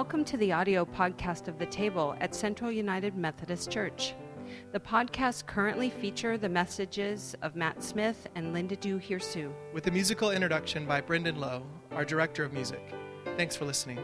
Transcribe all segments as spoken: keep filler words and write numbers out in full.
Welcome to the audio podcast of The Table at Central United Methodist Church. The podcasts currently feature the messages of Matt Smith and Linda Du Hirsu, with a musical introduction by Brendan Lowe, our director of music. Thanks for listening.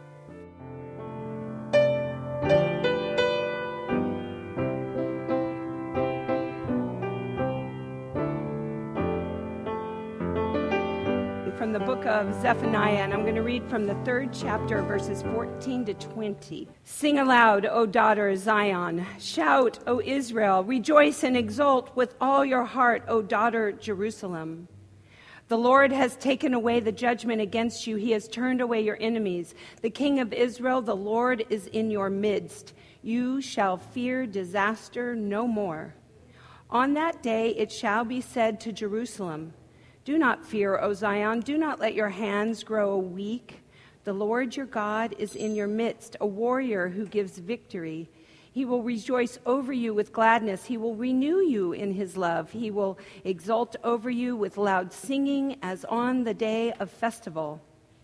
From the book of Zephaniah, and I'm going to read from the third chapter, verses fourteen to twenty. Sing aloud, O daughter Zion. Shout, O Israel. Rejoice and exult with all your heart, O daughter Jerusalem. The Lord has taken away the judgment against you. He has turned away your enemies. The King of Israel, the Lord, is in your midst. You shall fear disaster no more. On that day it shall be said to Jerusalem, do not fear, O Zion. Do not let your hands grow weak. The Lord your God is in your midst, a warrior who gives victory. He will rejoice over you with gladness. He will renew you in his love. He will exult over you with loud singing as on the day of festival.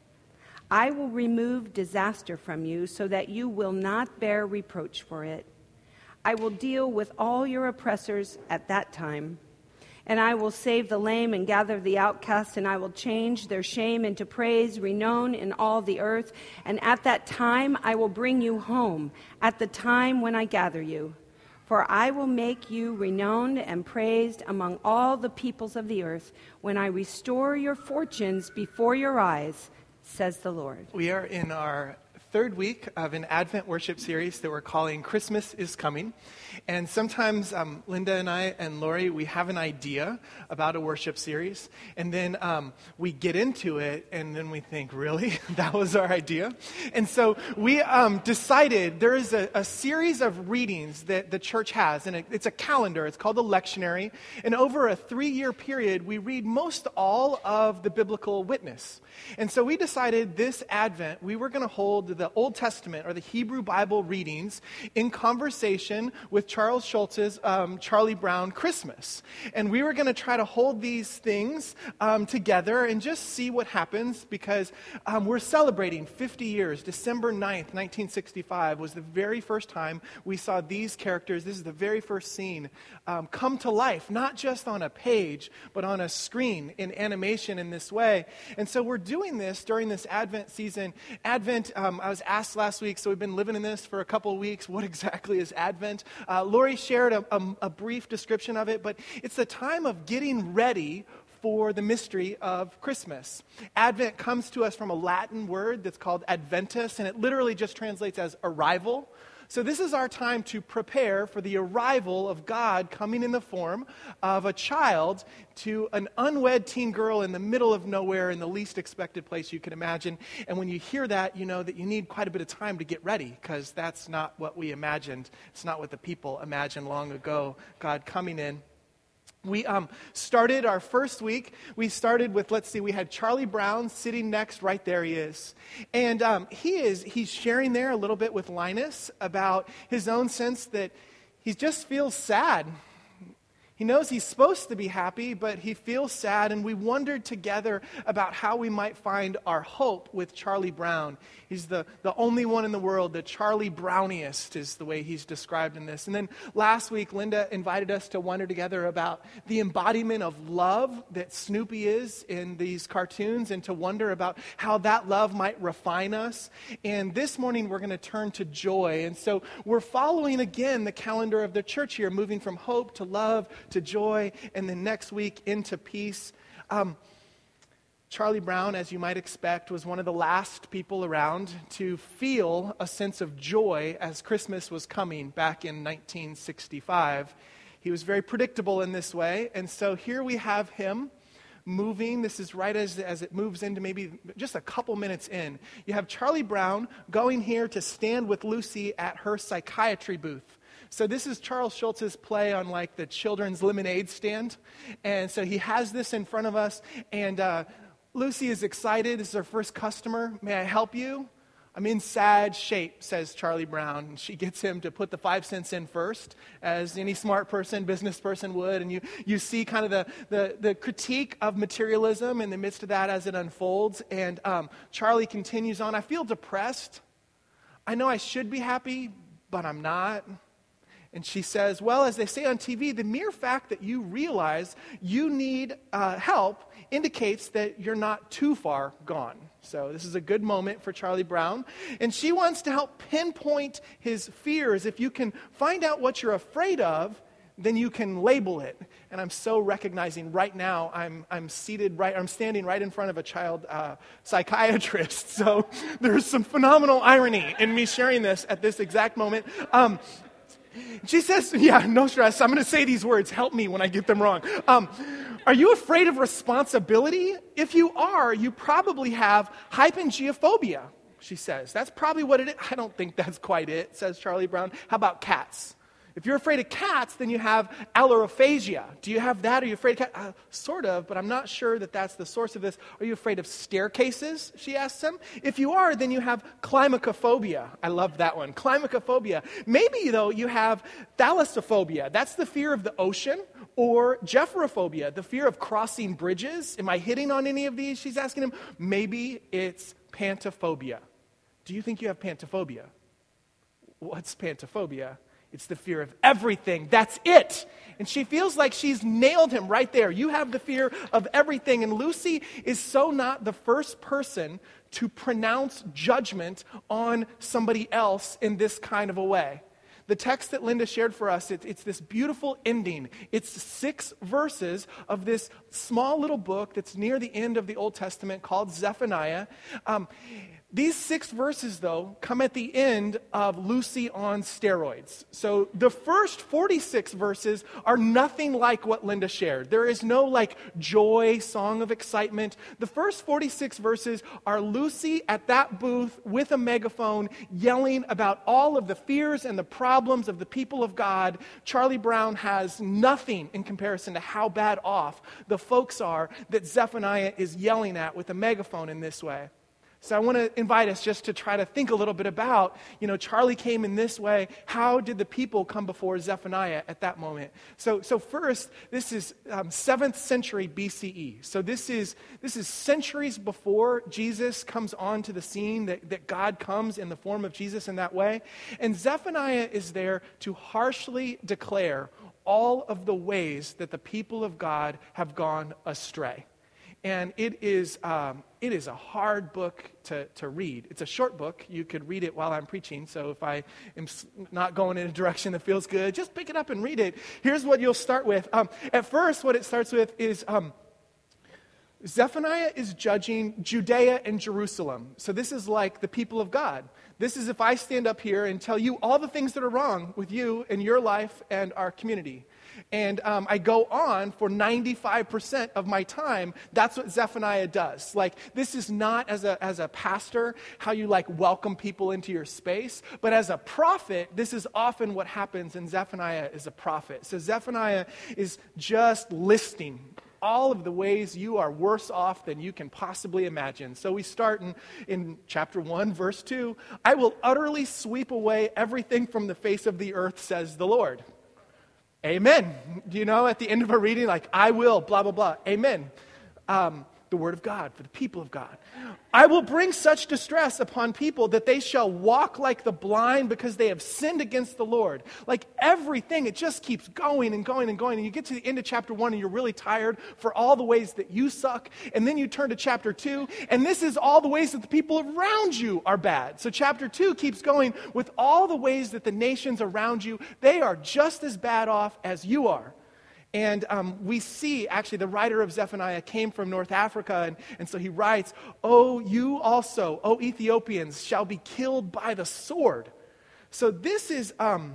I will remove disaster from you so that you will not bear reproach for it. I will deal with all your oppressors at that time. And I will save the lame and gather the outcast, and I will change their shame into praise, renown in all the earth. And at that time I will bring you home, at the time when I gather you. For I will make you renowned and praised among all the peoples of the earth, when I restore your fortunes before your eyes, says the Lord. We are in our third week of an Advent worship series that we're calling Christmas is Coming. And sometimes um, Linda and I and Lori, we have an idea about a worship series, and then um, we get into it, and then we think, really? That was our idea? And so we um, decided there is a, a series of readings that the church has, and it, it's a calendar. It's called the lectionary. And over a three-year period, we read most all of the biblical witness. And so we decided this Advent, we were going to hold the Old Testament or the Hebrew Bible readings in conversation with Charles Schulz's um, Charlie Brown Christmas. And we were going to try to hold these things um, together and just see what happens, because um, we're celebrating fifty years. December ninth, nineteen sixty-five was the very first time we saw these characters. This is the very first scene um, come to life, not just on a page, but on a screen in animation in this way. And so we're doing this during this Advent season. Advent, um, I was asked last week, so we've been living in this for a couple of weeks. What exactly is Advent? Uh, Lori shared a, a, a brief description of it, but it's the time of getting ready for the mystery of Christmas. Advent comes to us from a Latin word that's called adventus, and it literally just translates as arrival. So this is our time to prepare for the arrival of God coming in the form of a child to an unwed teen girl in the middle of nowhere in the least expected place you can imagine. And when you hear that, you know that you need quite a bit of time to get ready, because that's not what we imagined. It's not what the people imagined long ago, God coming in. We um, started our first week, we started with, let's see, we had Charlie Brown sitting next, right there he is. And um, he is, he's sharing there a little bit with Linus about his own sense that he just feels sad. He knows he's supposed to be happy, but he feels sad, and we wondered together about how we might find our hope with Charlie Brown. He's the, the only one in the world, the Charlie Browniest is the way he's described in this. And then last week, Linda invited us to wonder together about the embodiment of love that Snoopy is in these cartoons, and to wonder about how that love might refine us. And this morning, we're going to turn to joy. And so we're following again the calendar of the church here, moving from hope to love to joy, and then next week into peace. Um, Charlie Brown, as you might expect, was one of the last people around to feel a sense of joy as Christmas was coming back in nineteen sixty-five. He was very predictable in this way, and so here we have him moving. This is right as, as it moves into maybe just a couple minutes in. You have Charlie Brown going here to stand with Lucy at her psychiatry booth. So this is Charles Schulz's play on like the children's lemonade stand. And so he has this in front of us. And uh, Lucy is excited. This is her first customer. May I help you? I'm in sad shape, says Charlie Brown. And she gets him to put the five cents in first, as any smart person, business person would. And you, you see kind of the, the, the critique of materialism in the midst of that as it unfolds. And um, Charlie continues on. I feel depressed. I know I should be happy, but I'm not. And she says, well, as they say on T V, the mere fact that you realize you need uh, help indicates that you're not too far gone. So this is a good moment for Charlie Brown. And she wants to help pinpoint his fears. If you can find out what you're afraid of, then you can label it. And I'm so recognizing right now, I'm I'm seated right, I'm standing right in front of a child uh, psychiatrist. So there's some phenomenal irony in me sharing this at this exact moment. Um, She says, yeah, no stress. I'm going to say these words. Help me when I get them wrong. Um, are you afraid of responsibility? If you are, you probably have hypengiophobia, she says. That's probably what it is. I don't think that's quite it, says Charlie Brown. How about cats? If you're afraid of cats, then you have allorophagia. Do you have that? Are you afraid of cats? Uh, sort of, but I'm not sure that that's the source of this. Are you afraid of staircases? She asks him. If you are, then you have climacophobia. I love that one. Climacophobia. Maybe, though, you have thalassophobia. That's the fear of the ocean. Or gephrophobia, the fear of crossing bridges. Am I hitting on any of these? She's asking him. Maybe it's pantophobia. Do you think you have pantophobia? What's pantophobia? It's the fear of everything. That's it. And she feels like she's nailed him right there. You have the fear of everything. And Lucy is so not the first person to pronounce judgment on somebody else in this kind of a way. The text that Linda shared for us, it, it's this beautiful ending. It's six verses of this small little book that's near the end of the Old Testament called Zephaniah. Um, These six verses, though, come at the end of Lucy on steroids. So the first forty-six verses are nothing like what Linda shared. There is no, like, joy, song of excitement. The first forty-six verses are Lucy at that booth with a megaphone yelling about all of the fears and the problems of the people of God. Charlie Brown has nothing in comparison to how bad off the folks are that Zephaniah is yelling at with a megaphone in this way. So I want to invite us just to try to think a little bit about, you know, Charlie came in this way. How did the people come before Zephaniah at that moment? So, so first, this is um, seventh century B C E. So this is this is centuries before Jesus comes onto the scene, that, that God comes in the form of Jesus in that way. And Zephaniah is there to harshly declare all of the ways that the people of God have gone astray. And it is um, it is a hard book to, to read. It's a short book. You could read it while I'm preaching. So if I am not going in a direction that feels good, just pick it up and read it. Here's what you'll start with. Um, at first, what it starts with is um, Zephaniah is judging Judea and Jerusalem. So this is like the people of God. This is if I stand up here and tell you all the things that are wrong with you and your life and our community. And um, I go on for ninety-five percent of my time. That's what Zephaniah does. Like, this is not as a as a pastor how you like welcome people into your space, but as a prophet, this is often what happens. And Zephaniah is a prophet. So Zephaniah is just listing all of the ways you are worse off than you can possibly imagine. So we start in, in chapter one, verse two. I will utterly sweep away everything from the face of the earth, says the Lord. Amen. Do you know, at the end of a reading, like, I will, blah, blah, blah. Amen. Um, the word of God for the people of God. I will bring such distress upon people that they shall walk like the blind because they have sinned against the Lord. Like everything, it just keeps going and going and going. And you get to the end of chapter one and you're really tired for all the ways that you suck. And then you turn to chapter two, and this is all the ways that the people around you are bad. So chapter two keeps going with all the ways that the nations around you, they are just as bad off as you are. And um, we see, actually, the writer of Zephaniah came from North Africa, and, and so he writes, "Oh, you also, O Ethiopians, shall be killed by the sword." So this is, um,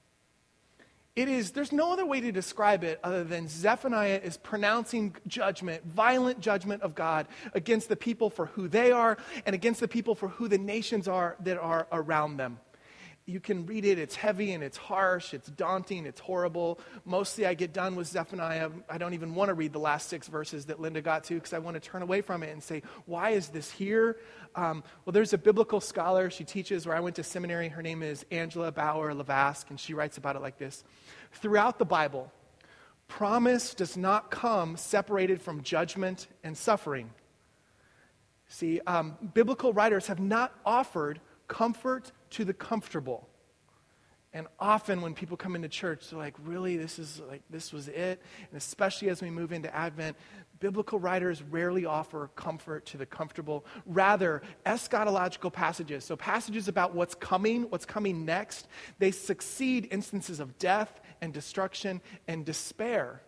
it is, there's no other way to describe it other than Zephaniah is pronouncing judgment, violent judgment of God against the people for who they are and against the people for who the nations are that are around them. You can read it. It's heavy and it's harsh. It's daunting. It's horrible. Mostly I get done with Zephaniah. I don't even want to read the last six verses that Linda got to because I want to turn away from it and say, why is this here? Um, well, there's a biblical scholar. She teaches where I went to seminary. Her name is Angela Bauer Lavask, and she writes about it like this. Throughout the Bible, promise does not come separated from judgment and suffering. See, um, biblical writers have not offered comfort to the comfortable. And often when people come into church, they're like, really, this is like, this was it? And especially as we move into Advent, biblical writers rarely offer comfort to the comfortable. Rather, eschatological passages, so passages about what's coming, what's coming next, they succeed instances of death and destruction and despair.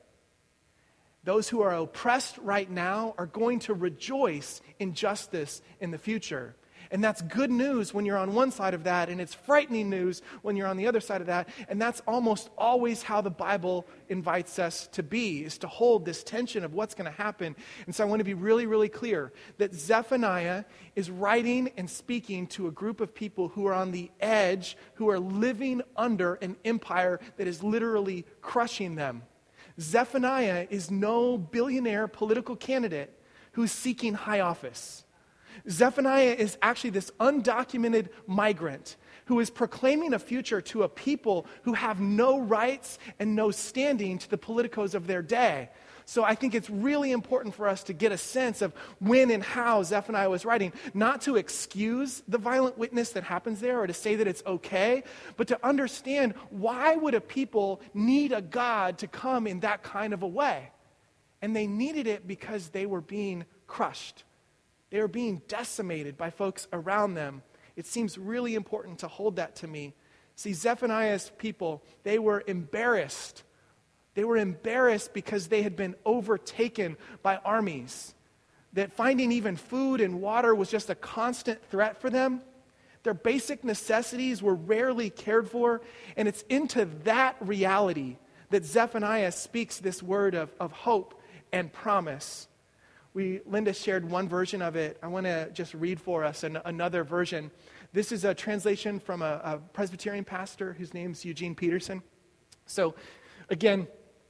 Those who are oppressed right now are going to rejoice in justice in the future. And that's good news when you're on one side of that, and it's frightening news when you're on the other side of that. And that's almost always how the Bible invites us to be, is to hold this tension of what's going to happen. And so I want to be really, really clear that Zephaniah is writing and speaking to a group of people who are on the edge, who are living under an empire that is literally crushing them. Zephaniah is no billionaire political candidate who's seeking high office. Zephaniah is actually this undocumented migrant who is proclaiming a future to a people who have no rights and no standing to the politicos of their day. So I think it's really important for us to get a sense of when and how Zephaniah was writing, not to excuse the violent witness that happens there or to say that it's okay, but to understand why would a people need a God to come in that kind of a way? And they needed it because they were being crushed. They were being decimated by folks around them. It seems really important to hold that to me. See, Zephaniah's people, they were embarrassed. They were embarrassed because they had been overtaken by armies. That finding even food and water was just a constant threat for them. Their basic necessities were rarely cared for. And it's into that reality that Zephaniah speaks this word of, of hope and promise. We, Linda shared one version of it. I want to just read for us an, another version. This is a translation from a, a Presbyterian pastor whose name's Eugene Peterson. So, again,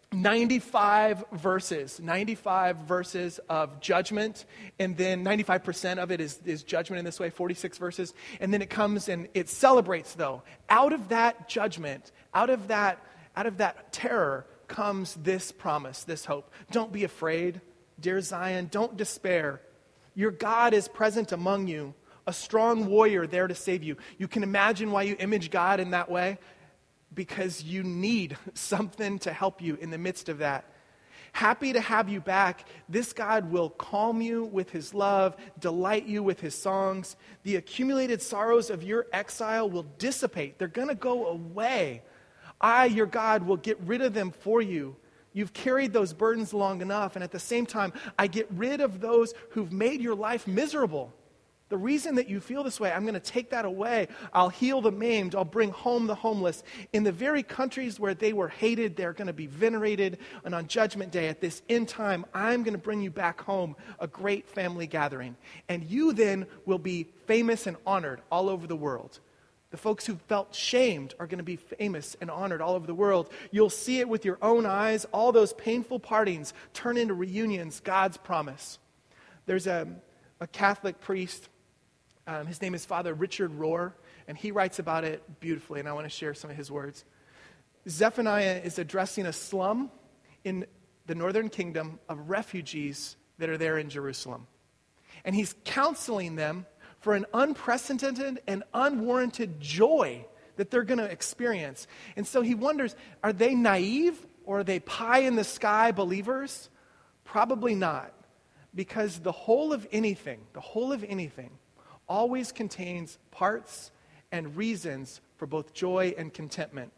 ninety-five verses, ninety-five verses of judgment, and then ninety-five percent of it is, is judgment in this way, forty-six verses. And then it comes and it celebrates, though. Out of that judgment, out of that, out of that terror comes this promise, this hope. Don't be afraid. Dear Zion, don't despair. Your God is present among you, a strong warrior there to save you. You can imagine why you image God in that way, because you need something to help you in the midst of that. Happy to have you back. This God will calm you with his love, delight you with his songs. The accumulated sorrows of your exile will dissipate. They're going to go away. I, your God, will get rid of them for you. You've carried those burdens long enough, and at the same time, I get rid of those who've made your life miserable. The reason that you feel this way, I'm going to take that away. I'll heal the maimed. I'll bring home the homeless. In the very countries where they were hated, they're going to be venerated. And on Judgment Day, at this end time, I'm going to bring you back home, a great family gathering. And you then will be famous and honored all over the world. The folks who felt shamed are going to be famous and honored all over the world. You'll see it with your own eyes. All those painful partings turn into reunions, God's promise. There's a, a Catholic priest. Um, his name is Father Richard Rohr, and he writes about it beautifully, and I want to share some of his words. Zephaniah is addressing a slum in the northern kingdom of refugees that are there in Jerusalem. And he's counseling them for an unprecedented and unwarranted joy that they're going to experience. And so he wonders, are they naive or are they pie-in-the-sky believers? Probably not. Because the whole of anything, the whole of anything, always contains parts and reasons for both joy and contentment.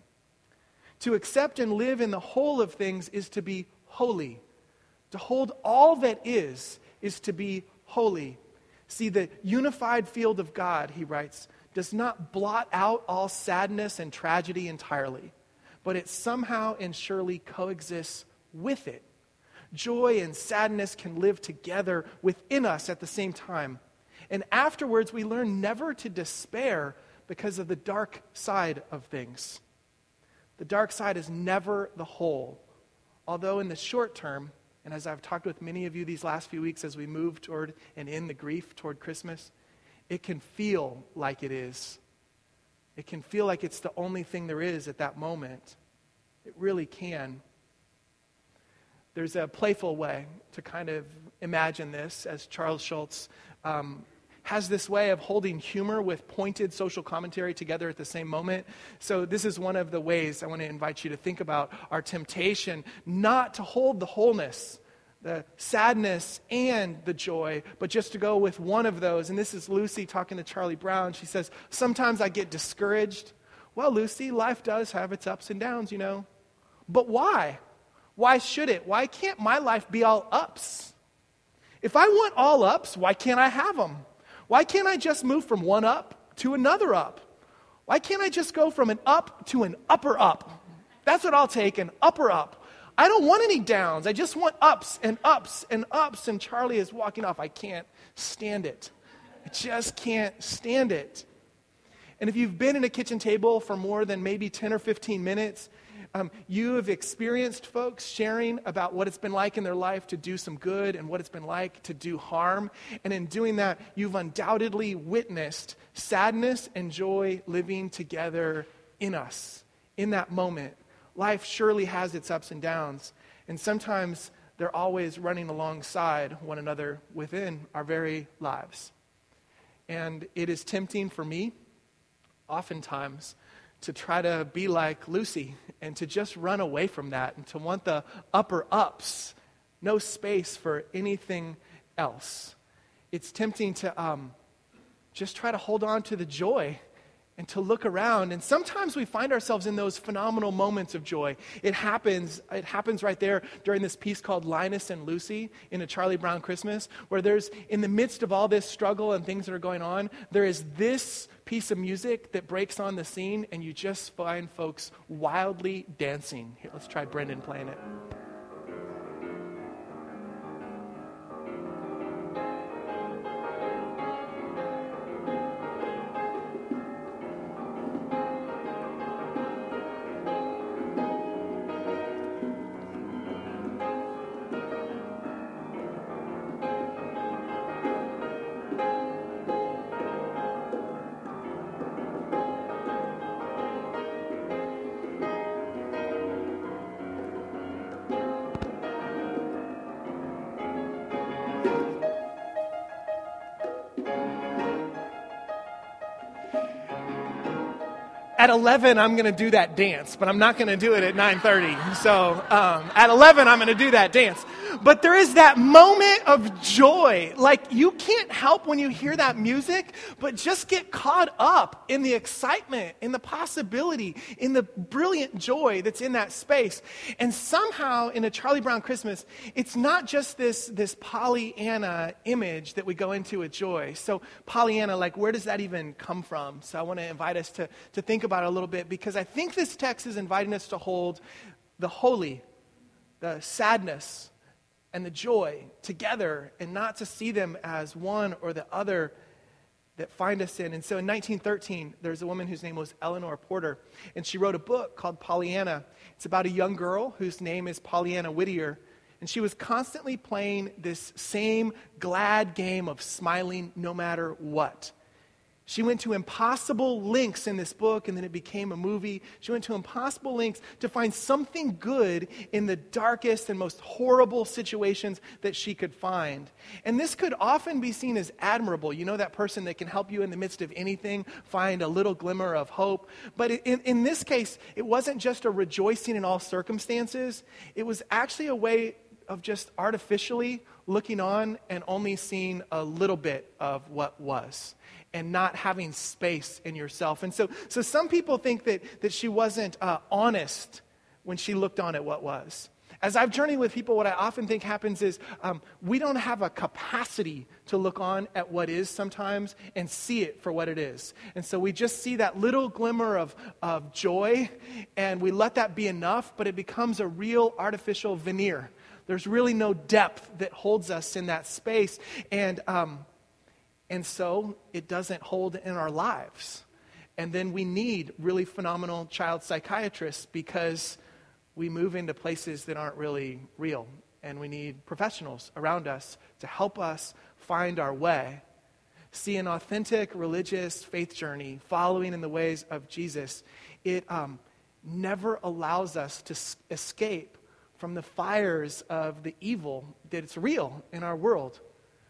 To accept and live in the whole of things is to be holy. To hold all that is, is to be holy. See, the unified field of God, he writes, does not blot out all sadness and tragedy entirely, but it somehow and surely coexists with it. Joy and sadness can live together within us at the same time. And afterwards, we learn never to despair because of the dark side of things. The dark side is never the whole, although in the short term, and as I've talked with many of you these last few weeks as we move toward and in the grief toward Christmas, it can feel like it is. It can feel like it's the only thing there is at that moment. It really can. There's a playful way to kind of imagine this, as Charles Schulz um, has this way of holding humor with pointed social commentary together at the same moment. So this is one of the ways I want to invite you to think about our temptation not to hold the wholeness, the sadness and the joy, but just to go with one of those. And this is Lucy talking to Charlie Brown. She says, sometimes I get discouraged. Well, Lucy, life does have its ups and downs, you know. But why? Why should it? Why can't my life be all ups? If I want all ups, why can't I have them? Why can't I just move from one up to another up? Why can't I just go from an up to an upper up? That's what I'll take, an upper up. I don't want any downs. I just want ups and ups and ups. And Charlie is walking off. I can't stand it. I just can't stand it. And if you've been in a kitchen table for more than maybe ten or fifteen minutes, um, you have experienced folks sharing about what it's been like in their life to do some good and what it's been like to do harm. And in doing that, you've undoubtedly witnessed sadness and joy living together in us in that moment. Life surely has its ups and downs, and sometimes they're always running alongside one another within our very lives. And it is tempting for me, oftentimes, to try to be like Lucy and to just run away from that and to want the upper ups, no space for anything else. It's tempting to um, just try to hold on to the joy and to look around. And sometimes we find ourselves in those phenomenal moments of joy. It happens, it happens right there during this piece called Linus and Lucy in A Charlie Brown Christmas, where there's, in the midst of all this struggle and things that are going on, there is this piece of music that breaks on the scene, and you just find folks wildly dancing. Here, let's try Brendan playing it. At eleven, I'm going to do that dance, but I'm not going to do it at nine thirty. So um, at eleven, I'm going to do that dance. But there is that moment of joy. Like, you can't help when you hear that music, but just get caught up in the excitement, in the possibility, in the brilliant joy that's in that space. And somehow, in A Charlie Brown Christmas, it's not just this, this Pollyanna image that we go into with joy. So Pollyanna, like, where does that even come from? So I want to invite us to, to think about it a little bit, because I think this text is inviting us to hold the holy, the sadness, and the joy together, and not to see them as one or the other that find us in. And so in nineteen thirteen, there's a woman whose name was Eleanor Porter, and she wrote a book called Pollyanna. It's about a young girl whose name is Pollyanna Whittier, and she was constantly playing this same glad game of smiling no matter what. She went to impossible lengths in this book, and then it became a movie. She went to impossible lengths to find something good in the darkest and most horrible situations that she could find. And this could often be seen as admirable. You know, that person that can help you in the midst of anything find a little glimmer of hope. But in, in this case, it wasn't just a rejoicing in all circumstances. It was actually a way of just artificially looking on and only seeing a little bit of what was, and not having space in yourself. And so so some people think that, that she wasn't uh, honest when she looked on at what was. As I've journeyed with people, what I often think happens is um, we don't have a capacity to look on at what is sometimes and see it for what it is. And so we just see that little glimmer of, of joy, and we let that be enough, but it becomes a real artificial veneer. There's really no depth that holds us in that space. And um, And so it doesn't hold in our lives. And then we need really phenomenal child psychiatrists, because we move into places that aren't really real. And we need professionals around us to help us find our way. See, an authentic religious faith journey, following in the ways of Jesus, it um, never allows us to s- escape from the fires of the evil that's real in our world.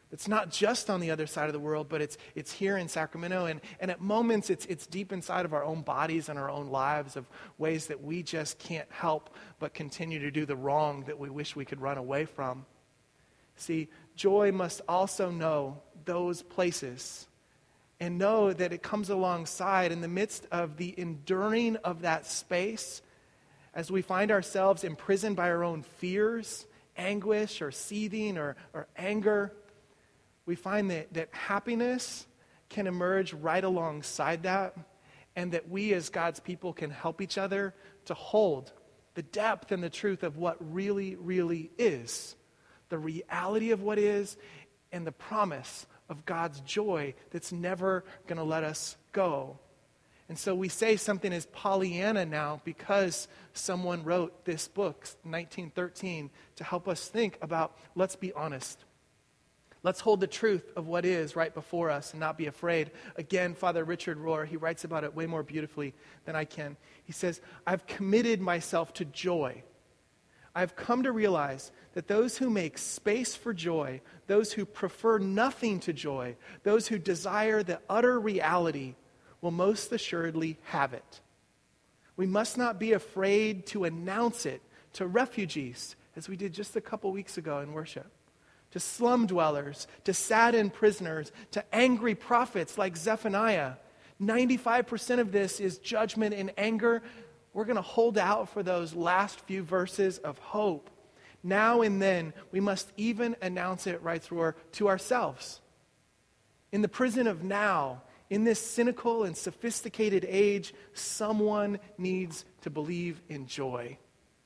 It's not just on the other side of the world, but it's it's here in Sacramento. And, and at moments, it's it's deep inside of our own bodies and our own lives of ways that we just can't help but continue to do the wrong that we wish we could run away from. See, joy must also know those places and know that it comes alongside in the midst of the enduring of that space as we find ourselves imprisoned by our own fears, anguish, or seething, or, or anger. We find that, that happiness can emerge right alongside that, and that we as God's people can help each other to hold the depth and the truth of what really, really is, the reality of what is, and the promise of God's joy that's never going to let us go. And so we say something as Pollyanna now because someone wrote this book, nineteen thirteen, to help us think about, let's be honest. Let's hold the truth of what is right before us and not be afraid. Again, Father Richard Rohr, he writes about it way more beautifully than I can. He says, I've committed myself to joy. I've come to realize that those who make space for joy, those who prefer nothing to joy, those who desire the utter reality, will most assuredly have it. We must not be afraid to announce it to refugees, as we did just a couple weeks ago in worship, to slum dwellers, to saddened prisoners, to angry prophets like Zephaniah. ninety-five percent of this is judgment and anger. We're going to hold out for those last few verses of hope. Now and then, we must even announce it, writes Rohr, to ourselves. In the prison of now, in this cynical and sophisticated age, someone needs to believe in joy.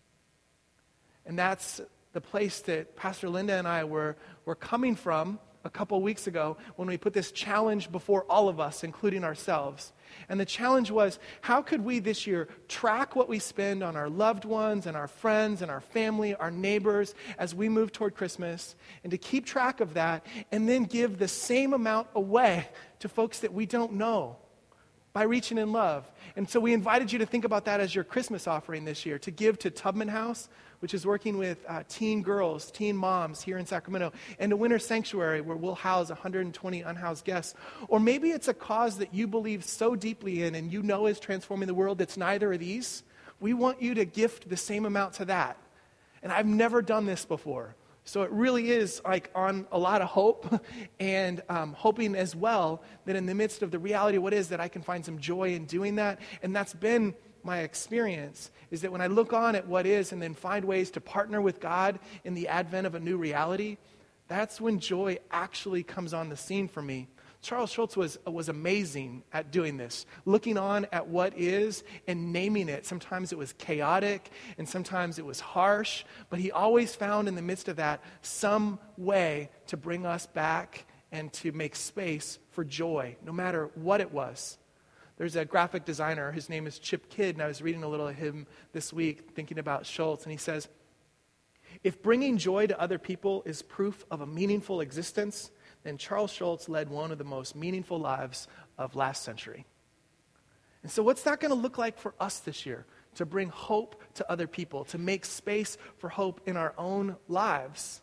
And that's the place that Pastor Linda and I were, were coming from a couple weeks ago when we put this challenge before all of us, including ourselves. And the challenge was, how could we this year track what we spend on our loved ones and our friends and our family, our neighbors, as we move toward Christmas, and to keep track of that, and then give the same amount away to folks that we don't know by reaching in love. And so we invited you to think about that as your Christmas offering this year, to give to Tubman House, which is working with uh, teen girls, teen moms here in Sacramento, and to Winter Sanctuary, where we'll house one hundred twenty unhoused guests. Or maybe it's a cause that you believe so deeply in and you know is transforming the world that's neither of these. We want you to gift the same amount to that. And I've never done this before. So it really is like on a lot of hope, and um, hoping as well that in the midst of the reality of what is, that I can find some joy in doing that. And that's been my experience, is that when I look on at what is and then find ways to partner with God in the advent of a new reality, that's when joy actually comes on the scene for me. Charles Schulz was, was amazing at doing this, looking on at what is and naming it. Sometimes it was chaotic and sometimes it was harsh, but he always found in the midst of that some way to bring us back and to make space for joy, no matter what it was. There's a graphic designer, his name is Chip Kidd, and I was reading a little of him this week thinking about Schulz, and he says, if bringing joy to other people is proof of a meaningful existence, then Charles Schulz led one of the most meaningful lives of last century. And so what's that going to look like for us this year? To bring hope to other people, to make space for hope in our own lives.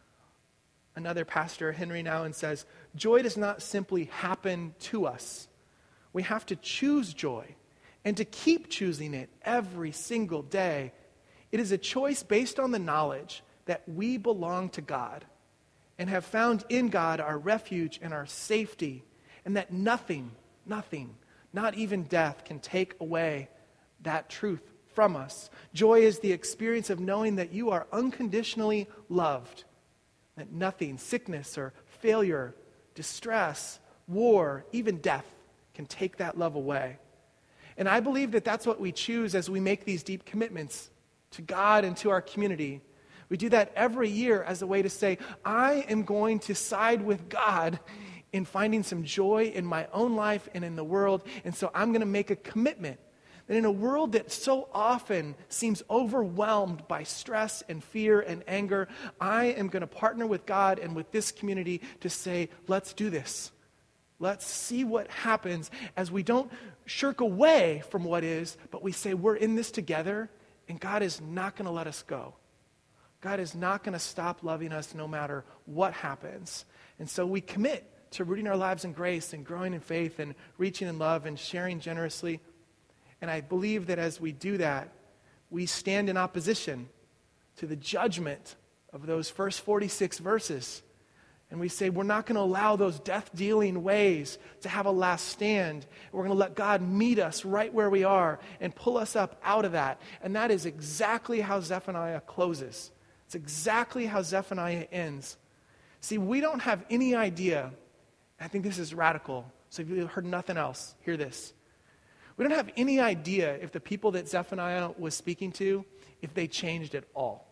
Another pastor, Henry Nouwen, says, joy does not simply happen to us. We have to choose joy and to keep choosing it every single day. It is a choice based on the knowledge that we belong to God and have found in God our refuge and our safety, and that nothing, nothing, not even death, can take away that truth from us. Joy is the experience of knowing that you are unconditionally loved, that nothing, sickness or failure, distress, war, even death, can take that love away. And I believe that that's what we choose as we make these deep commitments to God and to our community. We do that every year as a way to say, I am going to side with God in finding some joy in my own life and in the world. And so I'm going to make a commitment that in a world that so often seems overwhelmed by stress and fear and anger, I am going to partner with God and with this community to say, let's do this. Let's see what happens as we don't shirk away from what is, but we say we're in this together and God is not going to let us go. God is not going to stop loving us no matter what happens. And so we commit to rooting our lives in grace and growing in faith and reaching in love and sharing generously. And I believe that as we do that, we stand in opposition to the judgment of those first forty-six verses. And we say, we're not going to allow those death-dealing ways to have a last stand. We're going to let God meet us right where we are and pull us up out of that. And that is exactly how Zephaniah closes. It's exactly how Zephaniah ends. See, we don't have any idea. I think this is radical. So if you've heard nothing else, hear this. We don't have any idea if the people that Zephaniah was speaking to, if they changed at all.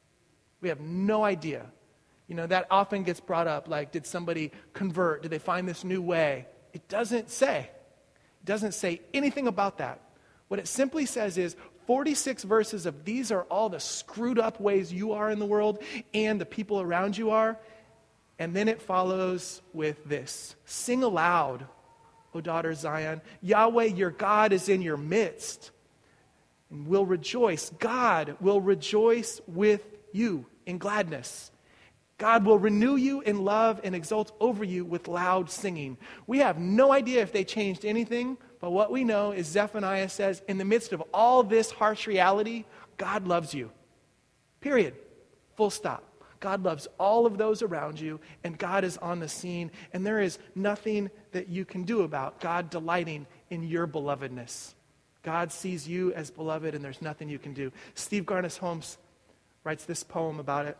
We have no idea. You know, that often gets brought up, like, did somebody convert? Did they find this new way? It doesn't say. It doesn't say anything about that. What it simply says is, forty-six verses of these are all the screwed up ways you are in the world and the people around you are. And then it follows with this. Sing aloud, O daughter Zion. Yahweh, your God, is in your midst and will rejoice. God will rejoice with you in gladness. God will renew you in love and exult over you with loud singing. We have no idea if they changed anything, but what we know is Zephaniah says, in the midst of all this harsh reality, God loves you. Period. Full stop. God loves all of those around you, and God is on the scene, and there is nothing that you can do about God delighting in your belovedness. God sees you as beloved, and there's nothing you can do. Steve Garnaas Holmes writes this poem about it.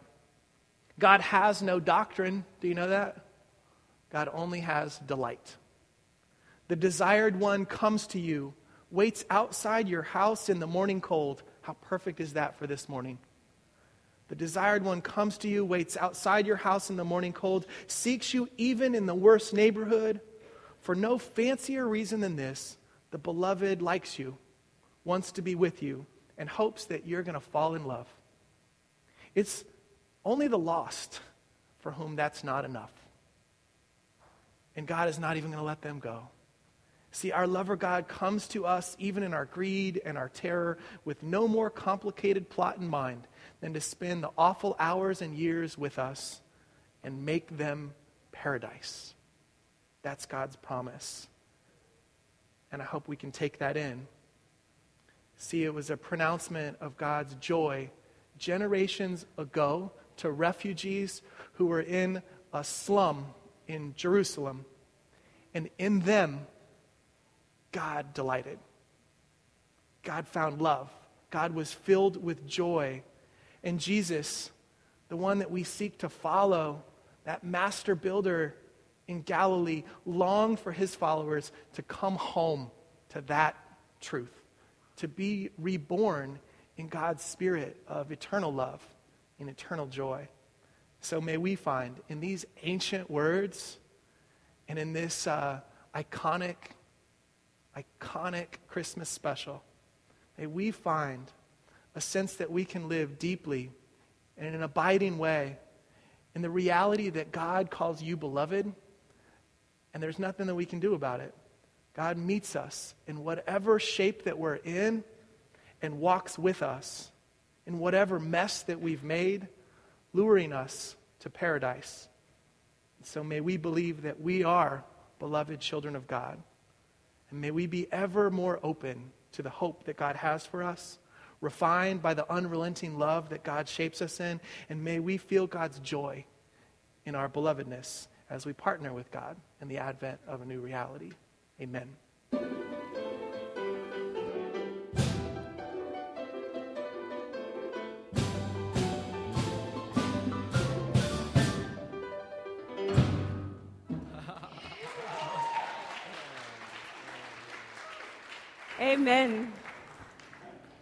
God has no doctrine. Do you know that? God only has delight. The desired one comes to you, waits outside your house in the morning cold. How perfect is that for this morning? The desired one comes to you, waits outside your house in the morning cold, seeks you even in the worst neighborhood. For no fancier reason than this, the beloved likes you, wants to be with you, and hopes that you're going to fall in love. It's only the lost for whom that's not enough. And God is not even going to let them go. See, our lover God comes to us even in our greed and our terror with no more complicated plot in mind than to spend the awful hours and years with us and make them paradise. That's God's promise. And I hope we can take that in. See, it was a pronouncement of God's joy generations ago to refugees who were in a slum in Jerusalem. And in them, God delighted. God found love. God was filled with joy. And Jesus, the one that we seek to follow, that master builder in Galilee, longed for his followers to come home to that truth, to be reborn in God's spirit of eternal love, in eternal joy. So may we find in these ancient words and in this uh, iconic, iconic Christmas special, may we find a sense that we can live deeply and in an abiding way in the reality that God calls you beloved, and there's nothing that we can do about it. God meets us in whatever shape that we're in and walks with us in whatever mess that we've made, luring us to paradise. So may we believe that we are beloved children of God. And may we be ever more open to the hope that God has for us, refined by the unrelenting love that God shapes us in, and may we feel God's joy in our belovedness as we partner with God in the advent of a new reality. Amen. Amen.